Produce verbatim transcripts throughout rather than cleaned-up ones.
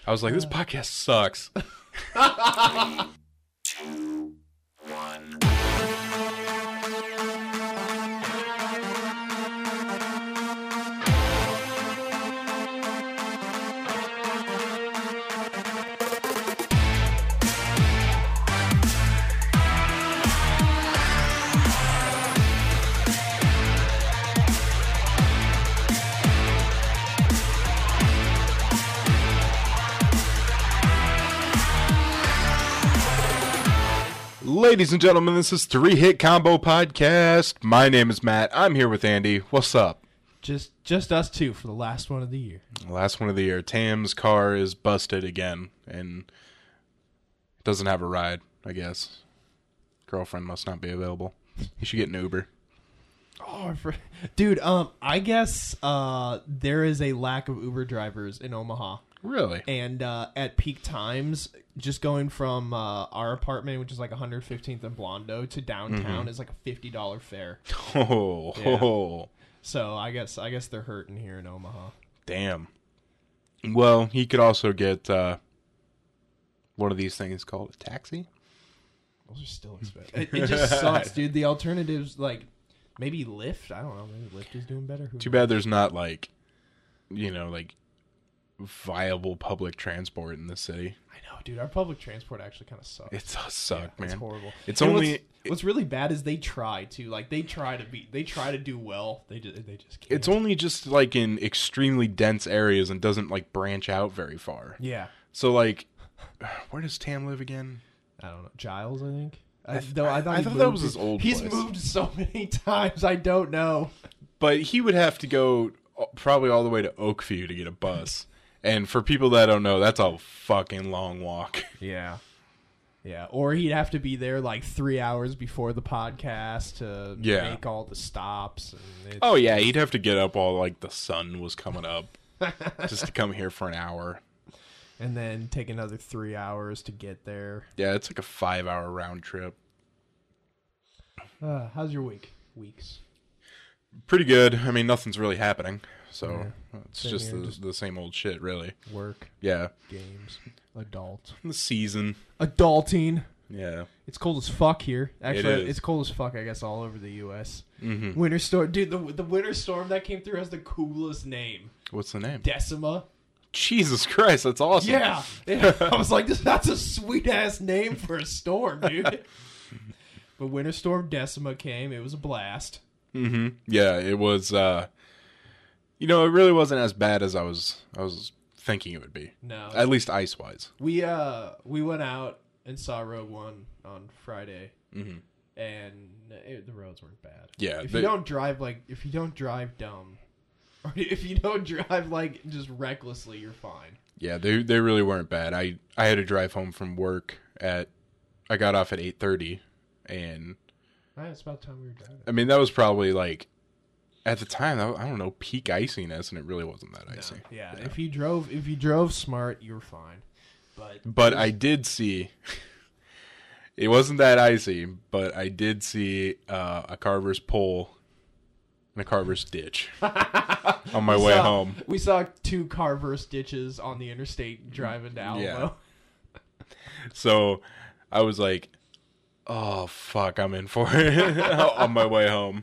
I was like, this podcast sucks. Three, two, one. Ladies and gentlemen, this is Three Hit Combo Podcast. My name is Matt. I'm here with Andy. What's up? Just just us two for the last one of the year. Last one of the year. Tam's car is busted again and doesn't have a ride, I guess. Girlfriend must not be available. You should get an Uber. Oh, I for- dude, um, I guess uh, there is a lack of Uber drivers in Omaha. Really? And uh, at peak times, just going from uh, our apartment, which is like one hundred fifteenth and Blondo, to downtown Mm-hmm. is like a fifty dollars fare. Oh, Yeah. oh, So I guess I guess they're hurting here in Omaha. damn. Well, he could also get uh, one of these things called a taxi. Those are still expensive. It, it just sucks, dude. The alternatives, like maybe Lyft. I don't know. Maybe Lyft is doing better. Who Too knows? bad there's not like, you know, like viable public transport in the city. I know, dude. Our public transport actually kind of sucks. It does suck, Yeah, man. It's horrible. It's And only what's, what's really bad is they try to like they try to be they try to do well. They just they just can't. it's only just like in extremely dense areas and doesn't like branch out very far. yeah. So like, where does Tam live again? I don't know. Giles, I think. I, th- though, I I- thought, I he thought that moved was to- his old He's place. moved so many times. I don't know. But he would have to go probably all the way to Oakview to get a bus. And for people that don't know, that's a fucking long walk. Yeah. Yeah. Or he'd have to be there like three hours before the podcast to Yeah. make all the stops. And it's, Oh yeah, he'd have to get up while like the sun was coming up just to come here for an hour. and then take another three hours to get there. Yeah, it's like a five hour round trip. Uh, how's your week? Weeks. Pretty good. I mean, nothing's really happening. So it's Same just here, the, just- the same old shit, really. Work. Yeah. Games. Adult. The season. Adulting. Yeah. It's cold as fuck here. Actually, is. it's cold as fuck, I guess, all over the U S Mm-hmm. Winter storm, dude. The the winter storm that came through has the coolest name, What's the name? Decima. Jesus Christ, that's awesome. Yeah, yeah. I was like, that's a sweet ass name for a storm, dude. But winter storm Decima came. It was a blast. Mm-hmm. Yeah, it was. Uh, you know, it really wasn't as bad as I was. I was thinking it would be. No, At least ice wise. we uh we went out and saw Rogue One on Friday, Mm-hmm. and it, the roads weren't bad. Yeah, if they- you don't drive like if you don't drive dumb, or if you don't drive like just recklessly, you're fine. Yeah, they they really weren't bad. I I had to drive home from work at. I got off at eight thirty, and Right, it's about time we were driving. I mean that was probably like, at the time I don't know peak iciness, and it really wasn't that icy. Yeah, if you drove if you drove smart, you were fine. But But I did see. It wasn't that icy, but I did see uh, a carver's pole and a carver's ditch on my we way saw- home. We saw two Carverse ditches on the interstate driving to Alamo. Yeah. So I was like, oh, fuck, I'm in for it on my way home.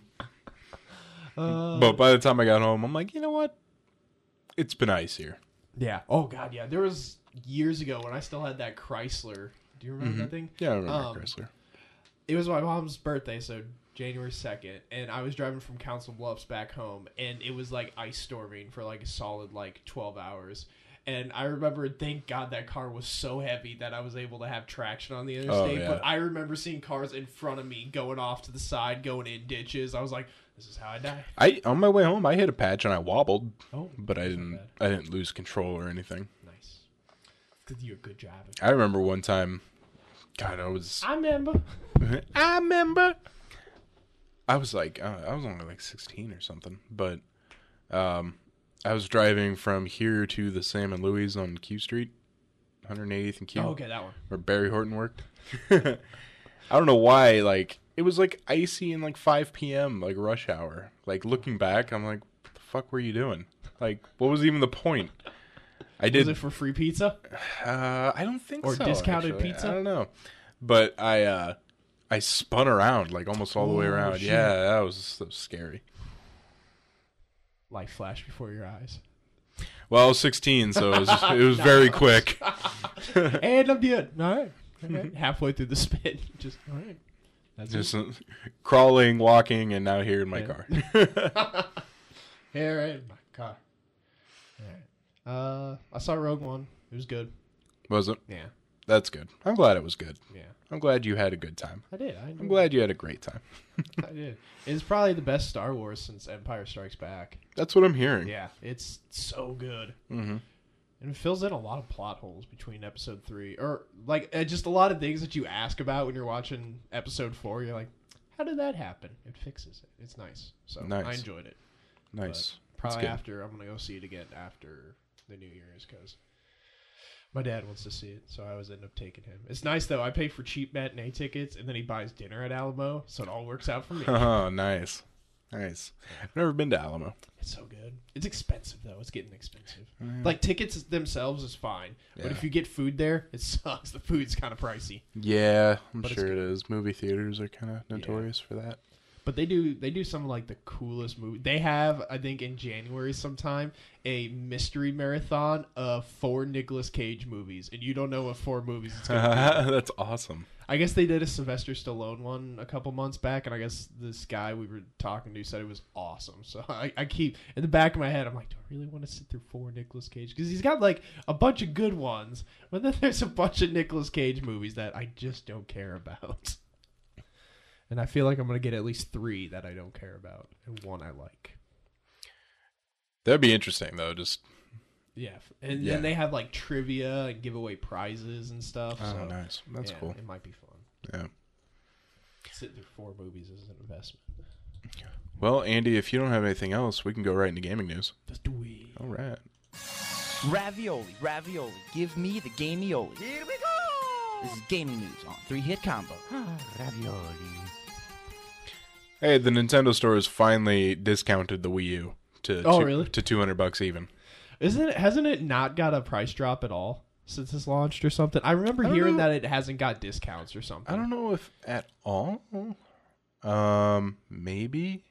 Uh, But by the time I got home, I'm like, you know what? It's been icier. yeah. Oh god, yeah. There was years ago when I still had that Chrysler. Do you remember that thing? Yeah, I remember Um, Chrysler. It was my mom's birthday, so January second, and I was driving from Council Bluffs back home, and it was like ice storming for like a solid like twelve hours. And I remember, thank God that car was so heavy that I was able to have traction on the interstate. yeah. But I remember seeing cars in front of me going off to the side, going in ditches. I was like, this is how I die. I on my way home, I hit a patch and I wobbled, Oh, but I that's not didn't. bad. I didn't lose control or anything. Nice. Because you're a good driver. I remember one time. God, I was. I remember. I remember. I was like, uh, I was only like sixteen or something, but um, I was driving from here to the Sam and Louis on Q Street, one hundred eightieth and Q, Oh, okay, that one. where Barry Horton worked. I don't know why, like, it was like icy and like five p.m., like rush hour. Like, looking back, I'm like, what the fuck were you doing? Like, what was even the point? I did. Was it for free pizza? Uh, I don't think Or so. discounted actually. pizza? I don't know, but I uh, I spun around like almost all the way Oh, around. shit. Yeah, that was, that was scary. Life flashed before your eyes. Well, I was sixteen, so it was it was very quick. And I'm dead. All right. All right. Halfway through the spin, just all right. That's Just it. uh, crawling, walking, and now here in my Yeah. car. Here in my car. All right. Uh, I saw Rogue One. It was good. Was it? Yeah. That's good. I'm glad it was good. Yeah. I'm glad you had a good time. I did. I I'm glad you had a great time. I did. It's probably the best Star Wars since Empire Strikes Back. That's what I'm hearing. Yeah, it's so good. Mm-hmm. And it fills in a lot of plot holes between episode three. Or, like, uh, just a lot of things that you ask about when you're watching episode four. You're like, how did that happen? It fixes it. It's nice. So, Nice. I enjoyed it. Nice. But probably good. after, I'm going to go see it again after the New Year's because my dad wants to see it. So, I always end up taking him. It's nice, though. I pay for cheap matinee tickets, and then he buys dinner at Alamo. So, it all works out for me. Oh, nice. Nice. I've never been to Alamo. It's so good. It's expensive though. It's getting expensive. Like tickets themselves is fine, but Yeah. if you get food there, it sucks. The food's kind of pricey. Yeah, I'm But it's sure it good. is. Movie theaters are kind of notorious for that. But they do they do some of like the coolest movie. They have I think in January sometime a mystery marathon of four Nicolas Cage movies, and you don't know what four movies it's gonna be. That's awesome. I guess they did a Sylvester Stallone one a couple months back, and I guess this guy we were talking to said it was awesome. So I, I keep in the back of my head, I'm like, do I really want to sit through four Nicolas Cage? Because he's got like a bunch of good ones, but then there's a bunch of Nicolas Cage movies that I just don't care about. And I feel like I'm gonna get at least three that I don't care about, and one I like. That'd be interesting though. Just Yeah, and Yeah. then they have like trivia and give away prizes and stuff. oh, so nice. That's yeah, cool. It might be fun. Yeah. Sit through four movies is an investment. Well, Andy, if you don't have anything else, we can go right into gaming news. Let's do it. All right. Ravioli, ravioli, give me the gamioli. Here we go! This is gaming news on Three Hit Combo. Ravioli. Hey, the Nintendo store has finally discounted the Wii U to Oh, two, really? to two hundred bucks even. Isn't it? Hasn't it not got a price drop at all since it's launched or something? I remember I don't hearing know. that it hasn't got discounts or something. I don't know if at all. Um, maybe.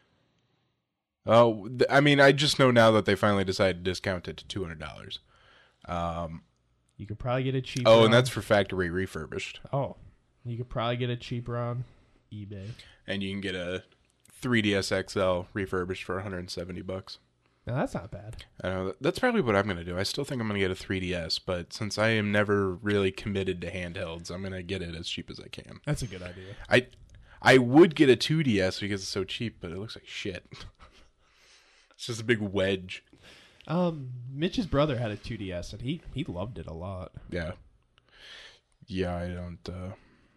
Oh, th- I mean, I just know now that they finally decided to discount it to two hundred dollars. Um, You could probably get it cheaper. oh, on- and that's for factory refurbished, oh, you could probably get it cheaper on eBay. and you can get a three D S X L refurbished for one hundred seventy bucks. Now that's not bad. I know that- that's probably what I'm gonna do. I still think I'm gonna get a three D S, but since I am never really committed to handhelds, I'm gonna get it as cheap as I can. That's a good idea. I I would get a two D S because it's so cheap, but it looks like shit. It's just a big wedge. Um, Mitch's brother had a two D S and he he loved it a lot. Yeah. Yeah, I don't uh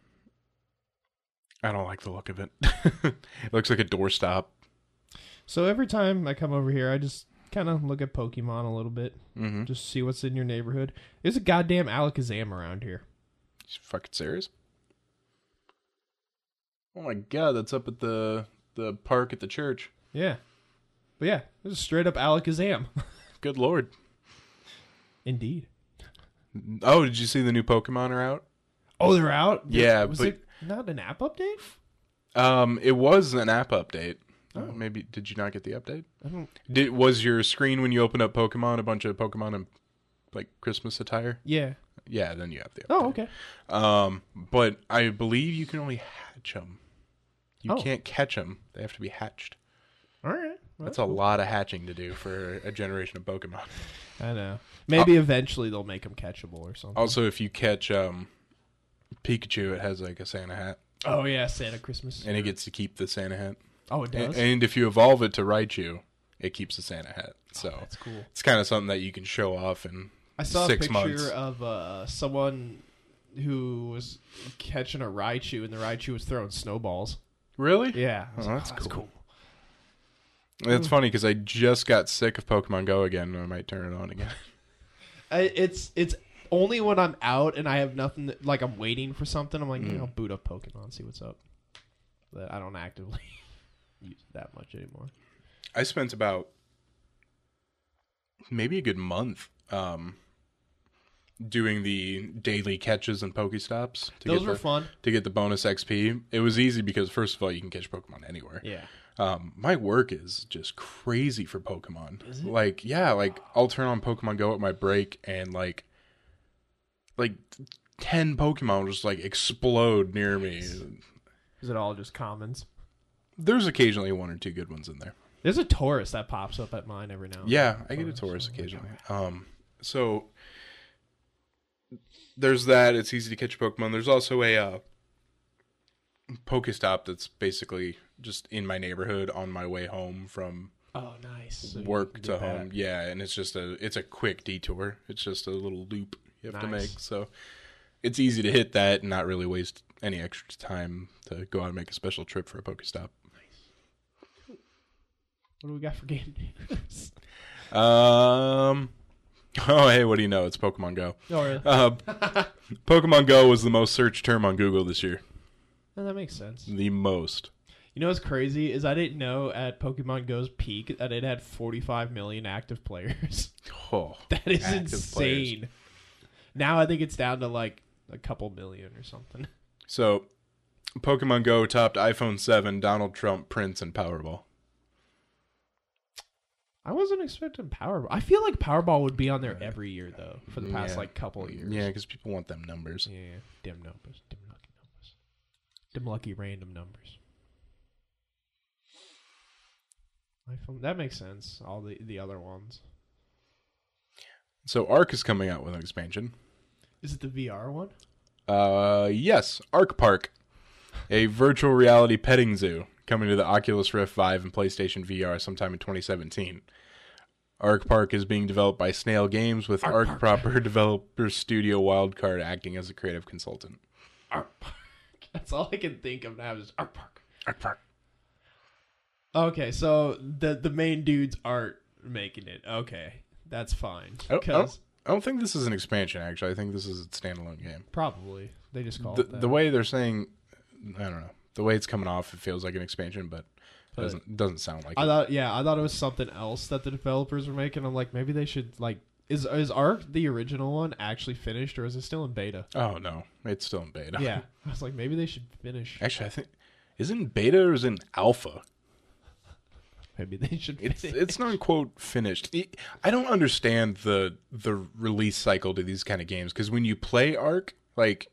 I don't like the look of it. It looks like a doorstop. So every time I come over here, I just kind of look at Pokemon a little bit, Mm-hmm. just see what's in your neighborhood. There's a goddamn Alakazam around here. You fucking serious? Oh my god, that's up at the the park at the church. Yeah, but yeah, there's a straight up Alakazam. Good lord. Indeed. Oh, did you see the new Pokemon are out? Oh, they're out. Yeah, was but- it not an app update? Um, it was an app update. Oh. Uh, maybe did you not get the update? I don't. Did was your screen when you opened up Pokemon a bunch of Pokemon in like Christmas attire? Yeah. Yeah, then you have the update. Oh, okay. Um, but I believe you can only hatch them. You Oh. can't catch them; they have to be hatched. All right. Well, That's a lot of hatching to do for a generation of Pokemon. I know. Maybe eventually they'll make them catchable or something. Also, if you catch um, Pikachu, it has like a Santa hat, Oh yeah, Santa Christmas. and it gets to keep the Santa hat. Oh, it A- does. And if you evolve it to Raichu, it keeps the Santa hat. So Oh, that's cool. it's kind of something that you can show off in I saw six a picture months. of uh, someone who was catching a Raichu, and the Raichu was throwing snowballs. Really? Yeah, I was Oh, like, that's cool. cool. It's funny because I just got sick of Pokemon Go again, and I might turn it on again. I, it's it's only when I'm out and I have nothing. That, like I'm waiting for something. I'm like, Mm. you know, boot up Pokemon, see what's up. But I don't actively use it that much anymore. I spent about maybe a good month um, doing the daily catches and Pokestops. To Those get were the, fun. to get the bonus X P. It was easy because, first of all, you can catch Pokemon anywhere. Yeah. Um, my work is just crazy for Pokemon. Is it? Like, yeah, like I'll turn on Pokemon Go at my break and like, like ten Pokemon will just like explode near me. Is it all just commons? There's occasionally one or two good ones in there. There's a Taurus that pops up at mine every now and Yeah, then. I get a Taurus. Taurus occasionally. Um, so there's that. It's easy to catch Pokemon. There's also a uh, Pokestop that's basically just in my neighborhood on my way home from Oh, nice. So you work can to get home. back. Yeah, and it's just a it's a quick detour. It's just a little loop you have to Nice. make. So it's easy to hit that and not really waste any extra time to go out and make a special trip for a Pokestop. What do we got for game news? Um. Oh, hey, what do you know? It's Pokemon Go. Oh, really? Uh, Pokemon Go was the most searched term on Google this year. Oh, that makes sense. The most. You know what's crazy is I didn't know at Pokemon Go's peak that it had forty-five million active players. Oh, That is active insane. players. Now I think it's down to like a couple million or something. So, Pokemon Go topped iPhone seven, Donald Trump, Prince, and Powerball. I wasn't expecting Powerball. I feel like Powerball would be on there every year though for the past Yeah. like couple of years. Yeah, because people want them numbers. Yeah, yeah. Dim numbers. Dim lucky numbers. Dim lucky random numbers. iPhone. That makes sense. All the the other ones. So, Arc is coming out with an expansion. Is it the V R one? Uh, yes, Arc Park, a virtual reality petting zoo coming to the Oculus Rift five and PlayStation V R sometime in twenty seventeen. Arc Park is being developed by Snail Games with Arc Arc, Park. proper developer studio Wildcard acting as a creative consultant. Art Park. That's all I can think of now is Art Park. Arc Park. Okay, so the the main dudes aren't making it. Okay, that's fine. I don't, I, Because don't, I don't think this is an expansion, actually. I think this is a standalone game. probably they just call The, it that. the way they're saying, I don't know. The way it's coming off, it feels like an expansion, but But- doesn't doesn't sound like I it. thought, yeah, I thought it was something else that the developers were making. I'm like, maybe they should like, is is Arc the original one actually finished, or is it still in beta? Oh, no. It's still in beta. Yeah, I was like, maybe they should finish. Actually, I think, isn't beta or is it alpha? Maybe they should. It's finish. it's not quote finished. It- I don't understand the the release cycle to these kind of games because when you play Arc, like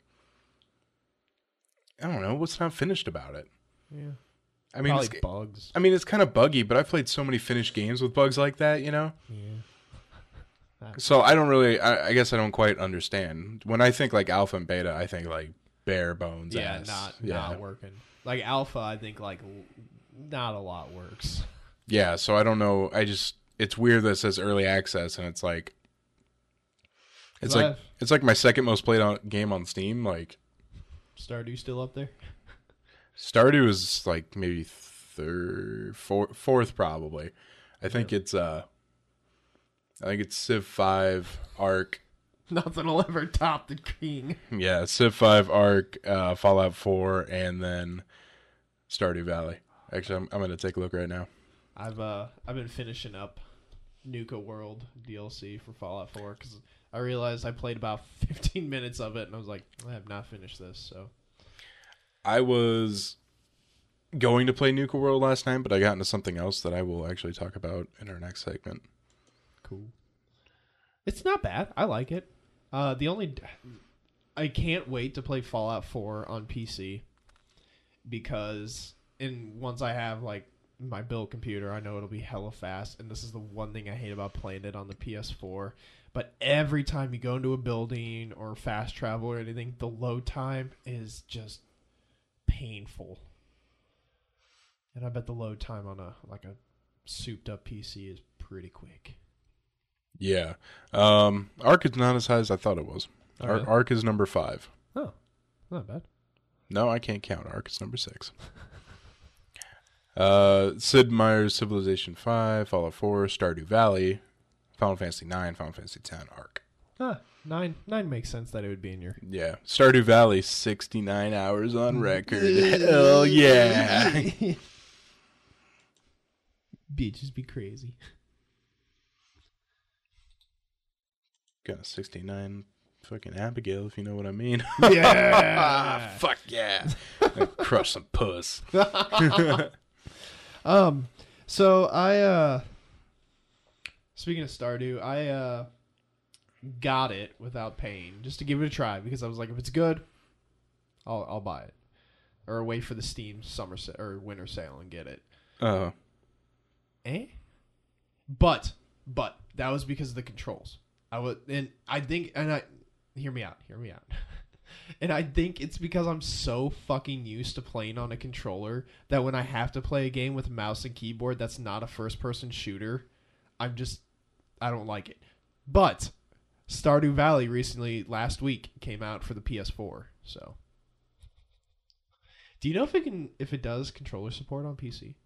I don't know what's not finished about it. yeah. I mean, Probably it's, bugs. I mean it's kind of buggy, but I've played so many finished games with bugs like that, you know. Yeah. So I don't really. I, I guess I don't quite understand. When I think like alpha and beta, I think like bare bones. Yeah, ass. not yeah. not working. Like alpha, I think like l- not a lot works. Yeah, so I don't know. I just it's weird that it says early access and it's like it's So like I've- it's like my second most played on game on Steam. Like Stardew still up there? Stardew is like maybe third, four, fourth probably. I think it's uh, I think it's Civ five, Arc. Nothing will ever top the king. Yeah, Civ five, Arc, uh, Fallout four, and then Stardew Valley. Actually, I'm I'm gonna take a look right now. I've uh I've been finishing up Nuka World D L C for Fallout four because I realized I played about fifteen minutes of it and I was like, I have not finished this. So I was going to play Nuka World last night, but I got into something else that I will actually talk about in our next segment. cool. It's not bad. I like it. Uh, the only I can't wait to play Fallout four on P C because in once I have like my built computer, I know it'll be hella fast. And this is the one thing I hate about playing it on the P S four. But every time you go into a building or fast travel or anything, the load time is just painful. And I bet the load time on a like a souped up P C is pretty quick. Yeah, um, Arc is not as high as I thought it was. Oh, Ar- really? Arc is number five. Oh, not bad. No, I can't count. Arc is number six. uh, Sid Meier's Civilization five, Fallout four, Stardew Valley, Final Fantasy nine, Final Fantasy ten, Arc. Ah, nine nine makes sense that it would be in your. Yeah, Stardew Valley, sixty-nine hours on record. Hell yeah. Bitches be crazy. Got a sixty-nine fucking Abigail, if you know what I mean. Yeah. Fuck yeah. Crush some puss. um, so I, uh, speaking of Stardew, I, uh, got it without paying just to give it a try because I was like, if it's good, I'll, I'll buy it or wait for the Steam summer sa- or winter sale and get it. Uh, Eh? But, but that was because of the controls. I would, and I think, and I, hear me out, hear me out. And I think it's because I'm so fucking used to playing on a controller that when I have to play a game with mouse and keyboard that's not a first-person shooter, I'm just, I don't like it. But Stardew Valley recently, last week, came out for the P S four. So, do you know if it can, if it does controller support on P C?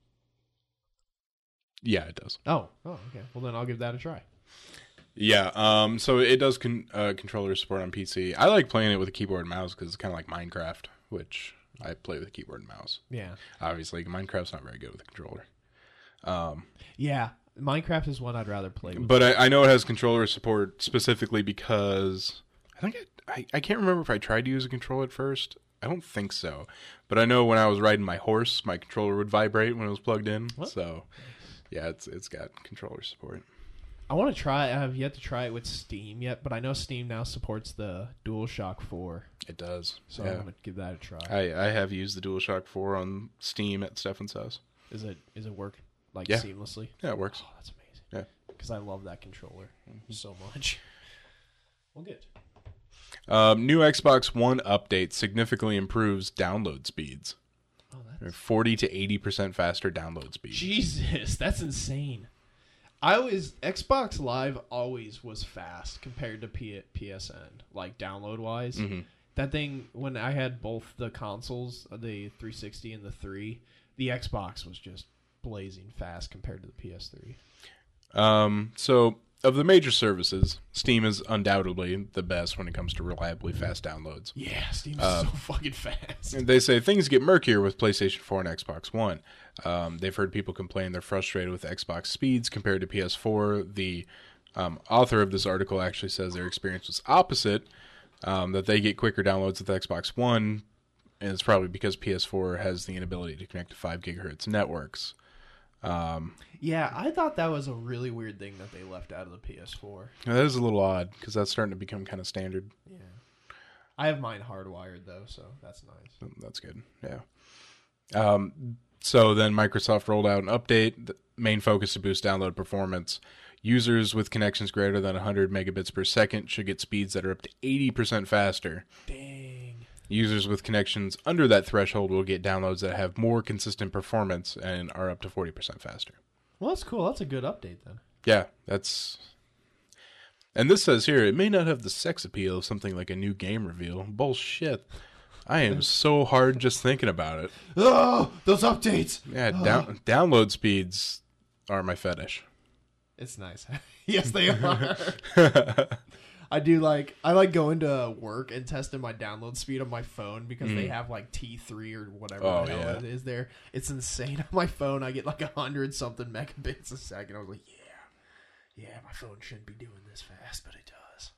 yeah, it does. Oh, oh, okay. Well, then I'll give that a try. Yeah, um, so it does con- uh, controller support on P C. I like playing it with a keyboard and mouse because it's kind of like Minecraft, which I play with a keyboard and mouse. Yeah. Obviously, Minecraft's not very good with a controller. Um, Yeah, Minecraft is one I'd rather play with. but I, I know it has controller support specifically because I think I, I, I can't remember if I tried to use a controller at first. I don't think so. But I know when I was riding my horse, my controller would vibrate when it was plugged in. What? So, yeah, it's it's got controller support. I want to try. I have yet to try it with Steam yet, but I know Steam now supports the DualShock four, It does. so yeah. I'm gonna give that a try. I, I have used the DualShock four on Steam at Stefan's house. Is it is it work like Yeah. seamlessly? Yeah, it works. Oh, that's amazing. Yeah. Because I love that controller so much. Well, good. Um, new Xbox One update significantly improves download speeds. Oh, that's forty to eighty percent faster download speeds. Jesus, that's insane. I always Xbox Live always was fast compared to P- PSN, like download wise. Mhm. That thing when I had both the consoles, the three sixty and the three, the Xbox was just blazing fast compared to the P S three. Um, so, of the major services, Steam is undoubtedly the best when it comes to reliably fast downloads. Yeah, Steam's Uh, so fucking fast. And they say things get murkier with PlayStation four and Xbox One. Um, they've heard people complain they're frustrated with Xbox speeds compared to P S four. The um, author of this article actually says their experience was opposite, um, that they get quicker downloads with Xbox One, and it's probably because P S four has the inability to connect to five gigahertz networks. Um, Yeah, I thought that was a really weird thing that they left out of the P S four. that is a little odd because that's starting to become kind of standard. Yeah. I have mine hardwired though, so that's nice. That's good. Yeah. Um, so then Microsoft rolled out an update. The main focus to boost download performance. Users with connections greater than one hundred megabits per second should get speeds that are up to eighty percent faster. Dang. Users with connections under that threshold will get downloads that have more consistent performance and are up to forty percent faster. Well, that's cool. That's a good update then. Yeah, that's... And this says here, it may not have the sex appeal of something like a new game reveal. Bullshit. I am so hard just thinking about it. Oh, those updates. Yeah, down, download speeds are my fetish. It's nice. Yes, they are. I do like I like going to work and testing my download speed on my phone because they have like T three or whatever Oh, the hell yeah. it is there. It's insane. On my phone, I get like a hundred something megabits a second. I was like, yeah, yeah, my phone shouldn't be doing this fast, but it does.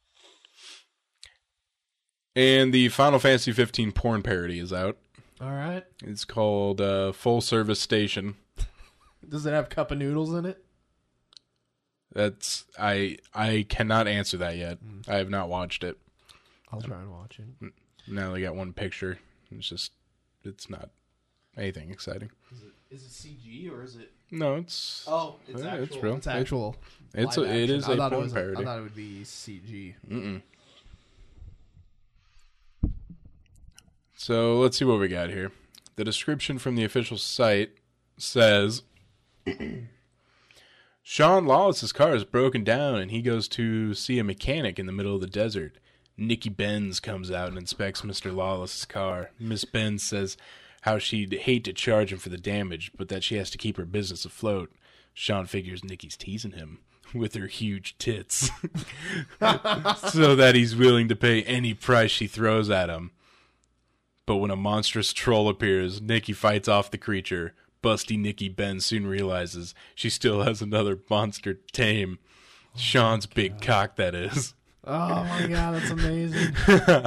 And the Final Fantasy fifteen porn parody is out. All right. It's called uh, Full Service Station. Does it have cup of noodles in it? That's I I cannot answer that yet. Mm. I have not watched it. I'll try and watch it. Now they got one picture. It's just it's not anything exciting. Is it is it C G or is it? No, it's Oh, it's Yeah, actual. it's real. It's actual. it's live a, it action. is I a thought it porn was parody. I thought it would be C G. Mm-mm. So let's see what we got here. The description from the official site says Sean Lawless's car is broken down and he goes to see a mechanic in the middle of the desert. Nikki Benz comes out and inspects Mister Lawless's car. Miss Benz says how she'd hate to charge him for the damage, but that she has to keep her business afloat. Sean figures Nikki's teasing him with her huge tits so that he's willing to pay any price she throws at him. But when a monstrous troll appears, Nikki fights off the creature. Busty Nikki Benz soon realizes she still has another monster to tame. Sean's big cock, that is. Oh my god, that's amazing.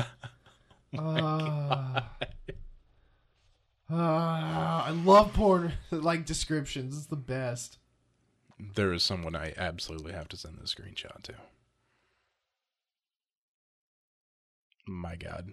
Uh, uh, I love porn like descriptions. It's the best. There is someone I absolutely have to send this screenshot to. My God.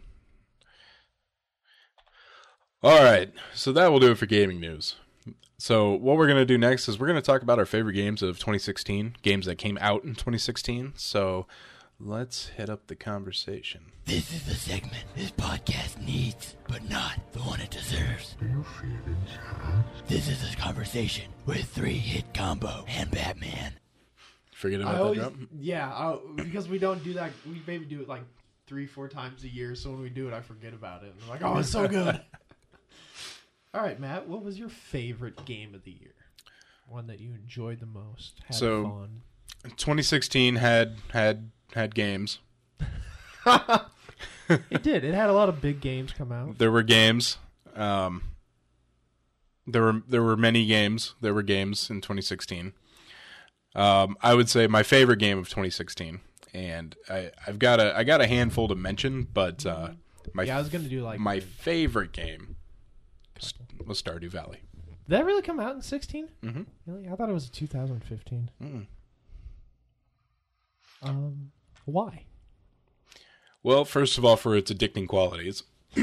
All right, so that will do it for gaming news. So what we're going to do next is we're going to talk about our favorite games of twenty sixteen, games that came out in twenty sixteen. So let's hit up the conversation. This is the segment this podcast needs, but not the one it deserves. This is a conversation with Three Hit Combo and Batman. Forget I about always, that drop. yeah, I, because we don't do that. We maybe do it like three, four times a year. So when we do it, I forget about it. And I'm like, oh, it's so good. All right, Matt, what was your favorite game of the year? One that you enjoyed the most, had So- fun. twenty sixteen had had had games. It did. It had a lot of big games come out. There were games. Um, there were there were many games. There were games in twenty sixteen. Um, I would say my favorite game of twenty sixteen, and I, I've got a I got a handful to mention, but uh, my Yeah, I was gonna do like my a favorite game couple. was Stardew Valley. Did that really come out in sixteen? Mm-hmm. Really? I thought it was two thousand fifteen. Mm. Um, why? Well, first of all, for its addicting qualities.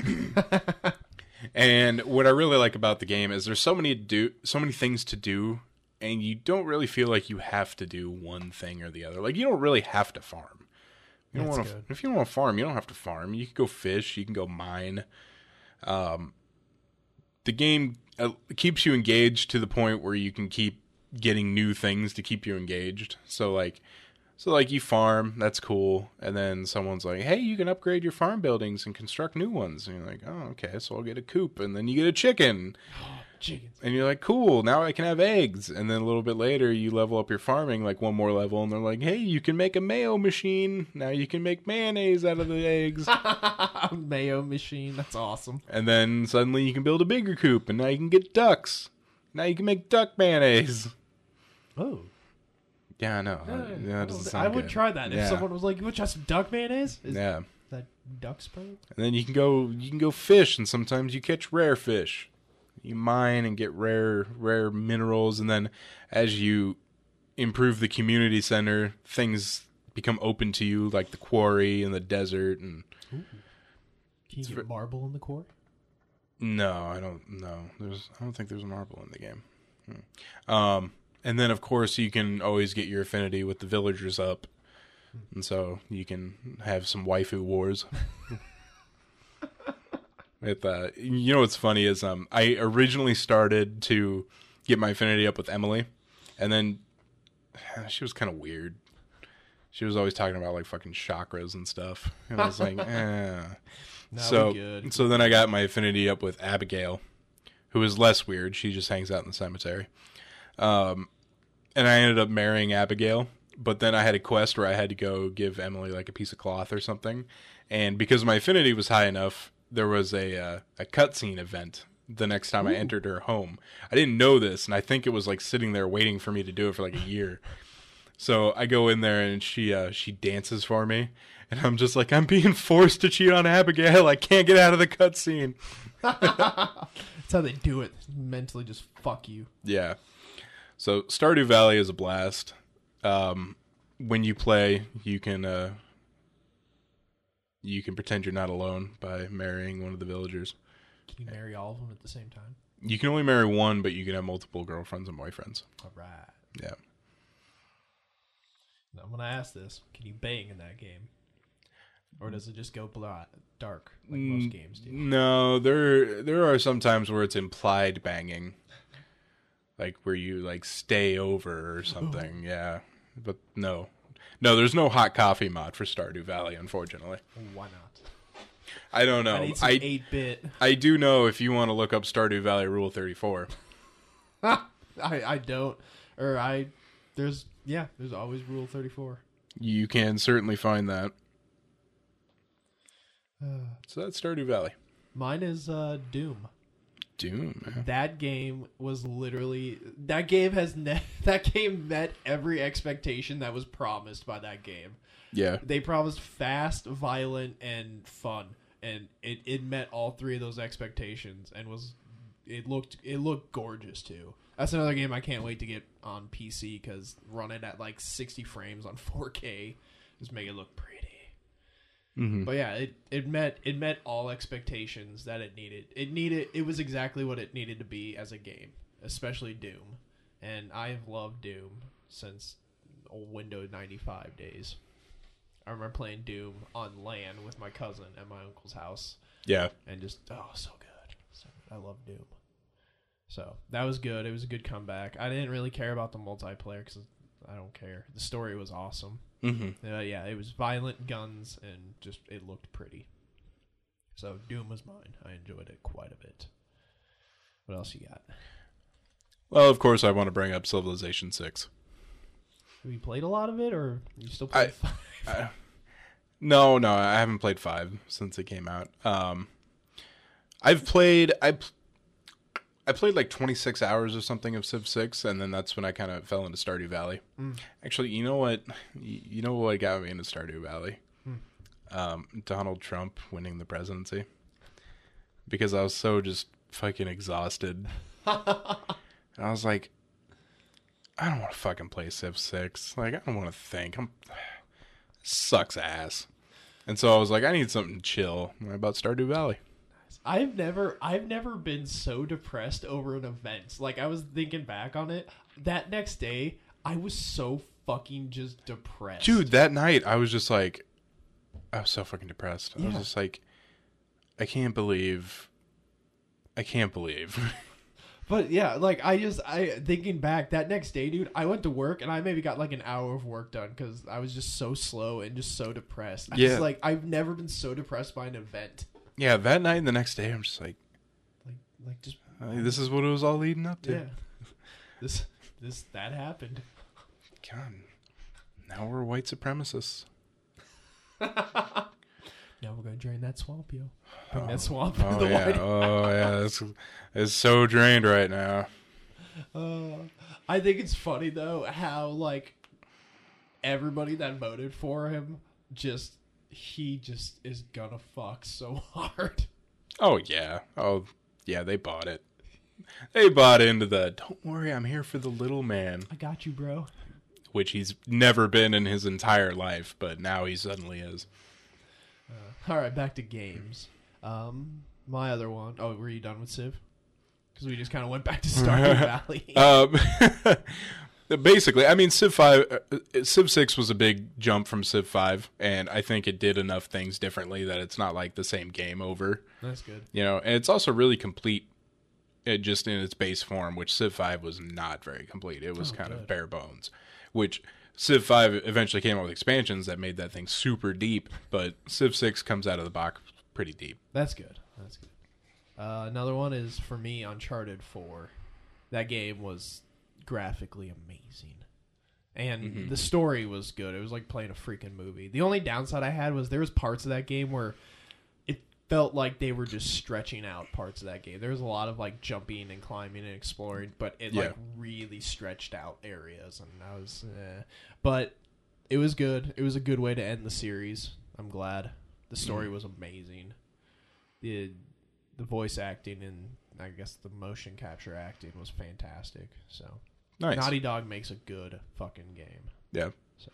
And what I really like about the game is there's so many do so many things to do, and you don't really feel like you have to do one thing or the other. Like you don't really have to farm. You don't That's want to. good. If you don't want to farm, you don't have to farm. You can go fish. You can go mine. Um, the game uh, keeps you engaged to the point where you can keep getting new things to keep you engaged. So like. So, like, you farm, that's cool, and then someone's like, hey, you can upgrade your farm buildings and construct new ones. And you're like, oh, okay, so I'll get a coop, and then you get a chicken. Chickens. And you're like, cool, now I can have eggs. And then a little bit later, you level up your farming, like, one more level, and they're like, hey, you can make a mayo machine. Now you can make mayonnaise out of the eggs. Mayo machine. That's awesome. And then suddenly you can build a bigger coop, and now you can get ducks. Now you can make duck mayonnaise. Oh. Yeah, I know. Yeah, that doesn't sound I would good. try that Yeah. if someone was like, "You want to try some duck mayonnaise?" Is Yeah. that duck sperm? And then you can go you can go fish, and sometimes you catch rare fish. You mine and get rare rare minerals, and then as you improve the community center, things become open to you, like the quarry and the desert. And Can you get ver- marble in the core? no, I don't. No, there's I don't think there's a marble in the game. Hmm. Um, and then of course you can always get your affinity with the villagers up, and so you can have some waifu wars. With uh, you know what's funny is um I originally started to get my affinity up with Emily, and then she was kind of weird. She was always talking about like fucking chakras and stuff, and I was like, eh. No, so we good. so then I got my affinity up with Abigail, who is less weird. She just hangs out in the cemetery, um, and I ended up marrying Abigail. But then I had a quest where I had to go give Emily like a piece of cloth or something, and because my affinity was high enough, there was a uh, a cutscene event the next time I entered her home. I didn't know this, and I think it was like sitting there waiting for me to do it for like a year. So I go in there and she uh, she dances for me, and I'm just like, I'm being forced to cheat on Abigail. I can't get out of the cutscene. That's how they do it. Mentally, just fuck you. Yeah. So Stardew Valley is a blast. Um, when you play, you can uh, you can pretend you're not alone by marrying one of the villagers. Can you marry all of them at the same time? You can only marry one, but you can have multiple girlfriends and boyfriends. All right. Yeah. Now, when I ask this, can you bang in that game, or does it just go black, dark like most Mm, games do? No, there there are some times where it's implied banging, like where you like stay over or something. Yeah, but no, no, there's no hot coffee mod for Stardew Valley, unfortunately. Why not? I don't I know. need some I eight bit. I do know if you want to look up Stardew Valley Rule thirty-four. I I don't, or I there's yeah there's always Rule thirty four. You can certainly find that. So that's Stardew Valley. Mine is uh, Doom. Doom, man. That game was literally that game has ne- that game met every expectation that was promised by that game. Yeah. They promised fast, violent, and fun, and it, it met all three of those expectations, and was it looked it looked gorgeous too. That's another game I can't wait to get on P C because run it at like sixty frames on four K just make it look pretty. Mm-hmm. But yeah, it, it met it met all expectations that it needed. It needed it was exactly what it needed to be as a game, especially Doom. And I've loved Doom since old Windows ninety-five days. I remember playing Doom on LAN with my cousin at my uncle's house. Yeah. And just oh, so good. So good. I love Doom. So that was good. It was a good comeback. I didn't really care about the multiplayer because I don't care. The story was awesome. Mm-hmm. Uh, yeah, it was violent, guns, and just it looked pretty. So Doom was mine. I enjoyed it quite a bit. What else you got? Well, of course, I want to bring up Civilization six. Have you played a lot of it, or you still play I, five? I, no, no, I haven't played five since it came out. Um, I've played I, I played like twenty-six hours or something of Civ six, and then that's when I kind of fell into Stardew Valley. Mm. Actually, you know what? You know what got me into Stardew Valley? Mm. Um, Donald Trump winning the presidency. Because I was so just fucking exhausted. And I was like, I don't want to fucking play Civ six. Like, I don't want to think. I'm sucks ass. And so I was like, I need something chill about Stardew Valley. I've never I've never been so depressed over an event. Like, I was thinking back on it. That next day, I was so fucking just depressed. Dude, that night, I was just like, I was so fucking depressed. I Yeah. was just like, I can't believe, I can't believe. But yeah, like I just I thinking back that next day, dude, I went to work and I maybe got like an hour of work done because I was just so slow and just so depressed. I Yeah. was like, I've never been so depressed by an event. Yeah, that night and the next day, I'm just like, Like, like just uh, this is what it was all leading up to. yeah, this this that happened. God, now we're white supremacists. Now we're gonna drain that swamp, yo. Bring that swamp Oh, into the yeah. white. Oh, yeah. It's, it's so drained right now. Uh, I think it's funny though how like everybody that voted for him just he just is gonna fuck so hard. Oh, yeah. Oh, yeah, they bought it. They bought into the, don't worry, I'm here for the little man, I got you, bro. which he's never been in his entire life, but now he suddenly is. Uh, all right, back to games. Um, my other one. Oh, were you done with Civ? Because we just kind of went back to Stardew Valley. Um, basically, I mean, Civ five, uh, Civ six was a big jump from Civ five, and I think it did enough things differently that it's not like the same game over. That's good. You know, and it's also really complete, it just in its base form, which Civ five was not very complete. It was Oh, kind good. of bare bones, which Civ five eventually came out with expansions that made that thing super deep, but Civ six comes out of the box pretty deep. That's good. That's good. Uh, another one is for me Uncharted four. That game was graphically amazing, and Mm-hmm. the story was good. It was like playing a freaking movie. The only downside I had was there was parts of that game where it felt like they were just stretching out parts of that game. There was a lot of like jumping and climbing and exploring, but it Yeah. like really stretched out areas, and I was, eh. But it was good. It was a good way to end the series. I'm glad. The story Mm-hmm. was amazing. The the voice acting and I guess the motion capture acting was fantastic. So Nice. Naughty Dog makes a good fucking game. Yeah.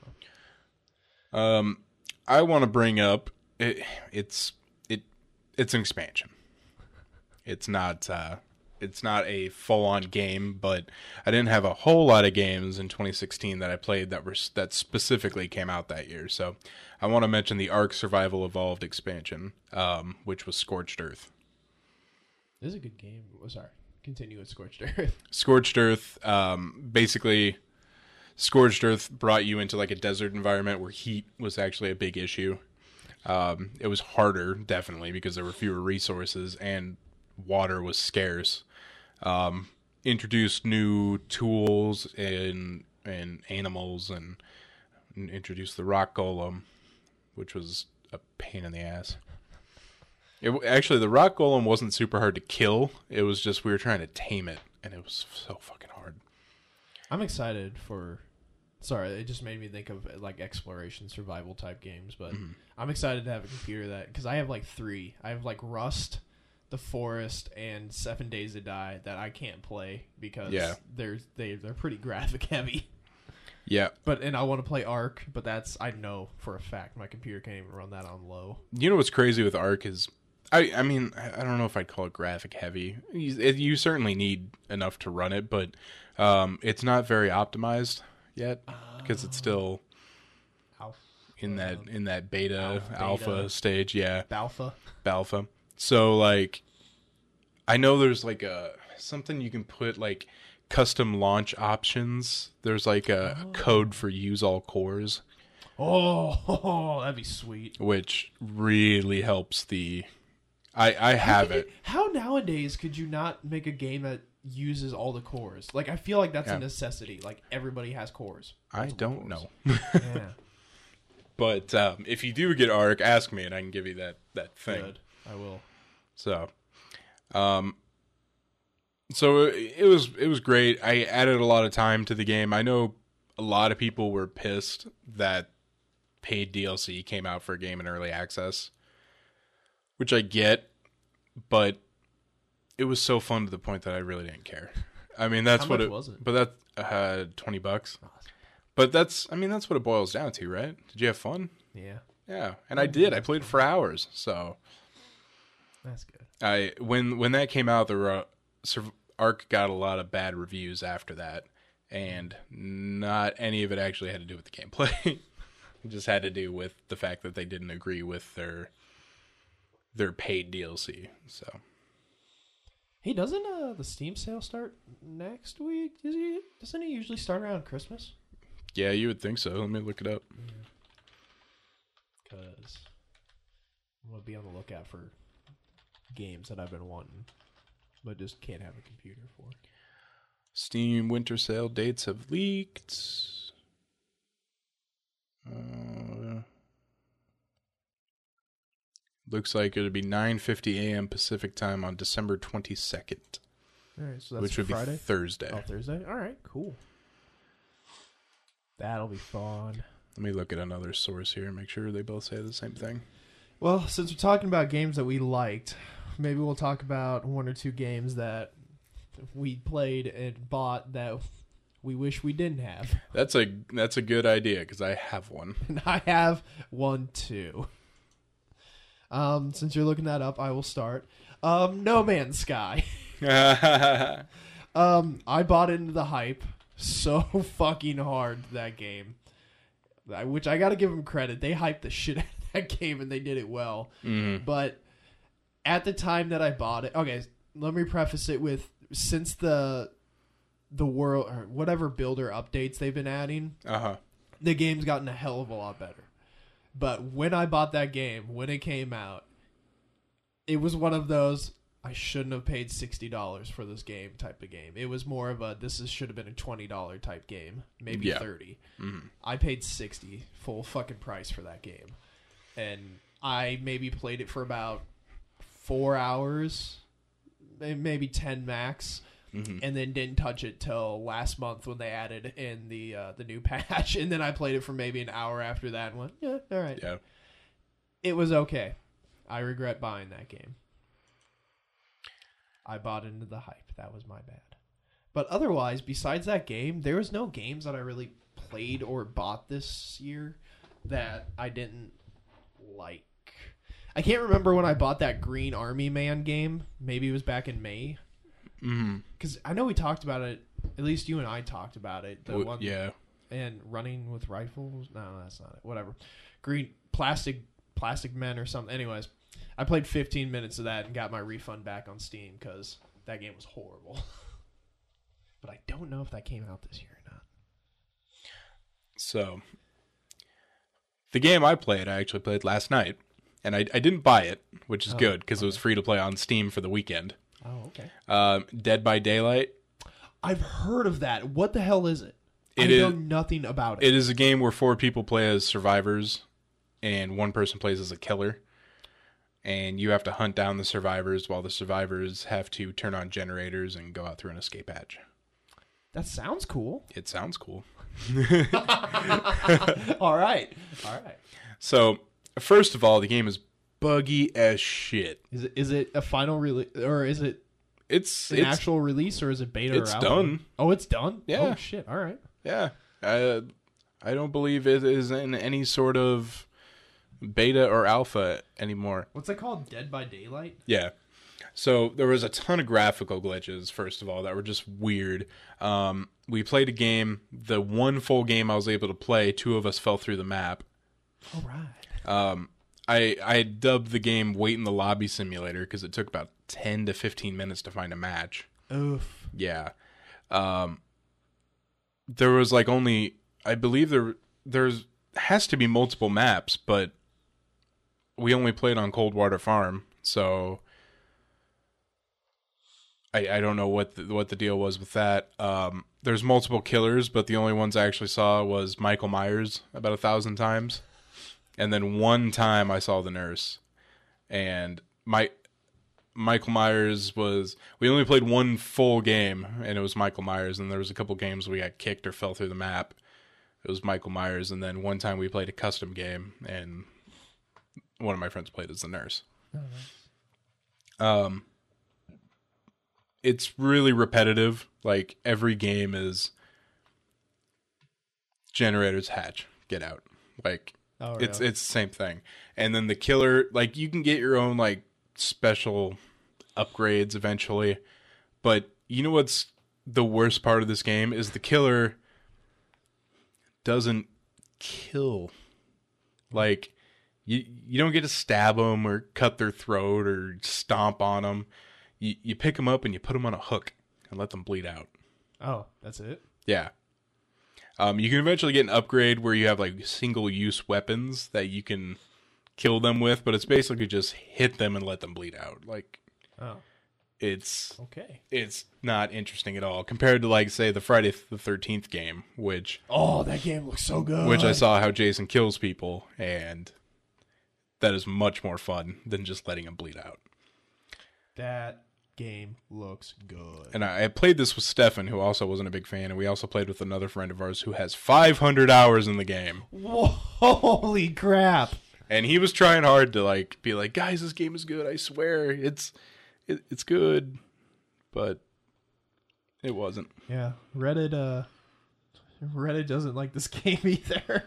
So Um, I want to bring up it, it's it it's an expansion. It's not uh, it's not a full on game, but I didn't have a whole lot of games in twenty sixteen that I played that were that specifically came out that year. So I want to mention the Ark Survival Evolved expansion, um, which was Scorched Earth. this is a good game. Oh, sorry. Continue with Scorched Earth. Scorched Earth, um, basically, Scorched Earth brought you into like a desert environment where heat was actually a big issue. Um, it was harder, definitely, because there were fewer resources and water was scarce. Um, introduced new tools and and animals, and, and introduced the rock golem, which was a pain in the ass. It, actually, the rock golem wasn't super hard to kill. It was just we were trying to tame it, and it was so fucking hard. I'm excited for. Sorry, it just made me think of like exploration survival type games, but mm-hmm. I'm excited to have a computer that because I have like three. I have like Rust, The Forest, and Seven Days to Die that I can't play because yeah. they're they they're pretty graphic heavy. Yeah, but and I want to play Ark, but that's I know for a fact my computer can't even run that on low. You know what's crazy with Ark is, I I mean I don't know if I'd call it graphic heavy. You, it, you certainly need enough to run it, but um, it's not very optimized yet because it's still alpha, in that in that beta alpha, alpha beta, stage. Yeah, alpha, alpha. So like, I know there's like a something you can put like. Custom launch options. There's like a oh. code for use all cores. Oh, that'd be sweet. Which really helps the. I I have it. You, how nowadays could you not make a game that uses all the cores? Like I feel like that's yeah. a necessity. Like everybody has cores. I don't cores. know. yeah. But um, if you do get Ark, ask me and I can give you that that thing. Good. I will. So, um. So it was it was great. I added a lot of time to the game. I know a lot of people were pissed that paid D L C came out for a game in early access, which I get, but it was so fun to the point that I really didn't care. I mean, that's How what much it was it? But that uh, twenty bucks. But that's I mean that's what it boils down to, right? Did you have fun? Yeah. Yeah, and I did. I played for hours, so that's good. I when when that came out, there were. Ark got a lot of bad reviews after that, and not any of it actually had to do with the gameplay. It just had to do with the fact that they didn't agree with their their paid D L C. So, hey, doesn't uh, the Steam sale start next week? Is he, doesn't it usually start around Christmas? Yeah, you would think so. Let me look it up. Because yeah. I'm gonna be on the lookout for games that I've been wanting. But just can't have a computer for. Steam winter sale dates have leaked. Uh, looks like it'll be nine fifty a.m. Pacific time on December twenty-second. All right, so that's which would Friday? be Thursday. Oh, Thursday? All right, cool. That'll be fun. Let me look at another source here and make sure they both say the same thing. Well, since we're talking about games that we liked... Maybe we'll talk about one or two games that we played and bought that we wish we didn't have. That's a that's a good idea because I have one. And I have one too. Um, since you're looking that up, I will start. Um, No Man's Sky. um, I bought into the hype so fucking hard that game, which I got to give them credit. They hyped the shit out of that game and they did it well. Mm-hmm. But at the time that I bought it, okay, let me preface it with since the the world or whatever builder updates they've been adding, uh-huh. the game's gotten a hell of a lot better. But when I bought that game, when it came out, it was one of those I shouldn't have paid sixty dollars for this game type of game. It was more of a this is, should have been a twenty dollars type game, maybe yeah. thirty. Mm-hmm. I paid sixty full fucking price for that game, and I maybe played it for about four hours, maybe ten max, mm-hmm. and then didn't touch it till last month when they added in the uh, the new patch. And then I played it for maybe an hour after that and went, yeah, all right. Yeah. It was okay. I regret buying that game. I bought into the hype. That was my bad. But otherwise, besides that game, there was no games that I really played or bought this year that I didn't like. I can't remember when I bought that Green Army Man game. Maybe it was back in May. Mm-hmm. Because I know we talked about it. At least you and I talked about it. The well, one, yeah. And running with rifles. No, that's not it. Whatever. Green plastic plastic men or something. Anyways, I played fifteen minutes of that and got my refund back on Steam because that game was horrible. But I don't know if that came out this year or not. So, the game I played, I actually played last night. And I, I didn't buy it, which is oh, good because okay. it was free to play on Steam for the weekend. Oh, okay. Um, Dead by Daylight. I've heard of that. What the hell is it? it I is, know nothing about it. It is a game where four people play as survivors and one person plays as a killer. and you have to hunt down the survivors while the survivors have to turn on generators and go out through an escape hatch. That sounds cool. It sounds cool. All right. All right. So, first of all, the game is buggy as shit. Is it is it a final release, or is it It's an it's actual release, or is it beta it's or alpha? done. Oh, it's done? Yeah. Oh, shit. All right. yeah. Uh, I don't believe it is in any sort of beta or alpha anymore. What's it called? Dead by Daylight? Yeah. So there was a ton of graphical glitches, first of all, that were just weird. Um, we played a game. The one full game I was able to play, two of us fell through the map. All right. Um, I I dubbed the game Wait in the Lobby Simulator because it took about ten to fifteen minutes to find a match. Oof. Yeah. Um, there was like only, I believe there there's has to be multiple maps, but we only played on Coldwater Farm, so I I don't know what the, what the deal was with that. Um, there's multiple killers, but the only ones I actually saw was Michael Myers about a thousand times, and then one time I saw the nurse, and my. Michael Myers was... We only played one full game, and it was Michael Myers, and there was a couple games we got kicked or fell through the map. It was Michael Myers, and then one time we played a custom game, and one of my friends played as the nurse. Oh, nice. Um, it's really repetitive. Like, every game is generators hatch, get out. Like, Oh, it's really? it's the same thing. And then the killer... Like, you can get your own, like, special upgrades eventually, but you know what's the worst part of this game is the killer doesn't kill. Like, you you don't get to stab them or cut their throat or stomp on them. You you pick them up and you put them on a hook and let them bleed out. Oh, that's it? Yeah. Um, you can eventually get an upgrade where you have like single use weapons that you can kill them with, but it's basically just hit them and let them bleed out. Like, Oh, it's okay. it's not interesting at all compared to, like, say, the Friday the thirteenth game, which Oh, that game looks so good. which I saw how Jason kills people, and that is much more fun than just letting them bleed out. That game looks good. And I, I played this with Stefan, who also wasn't a big fan, and we also played with another friend of ours who has five hundred hours in the game. Whoa, holy crap. And he was trying hard to, like, be like, guys, this game is good, I swear. It's it, it's good. But it wasn't. Yeah, Reddit, uh, Reddit doesn't like this game either.